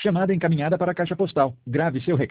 Chamada encaminhada para a caixa postal. Grave seu recado.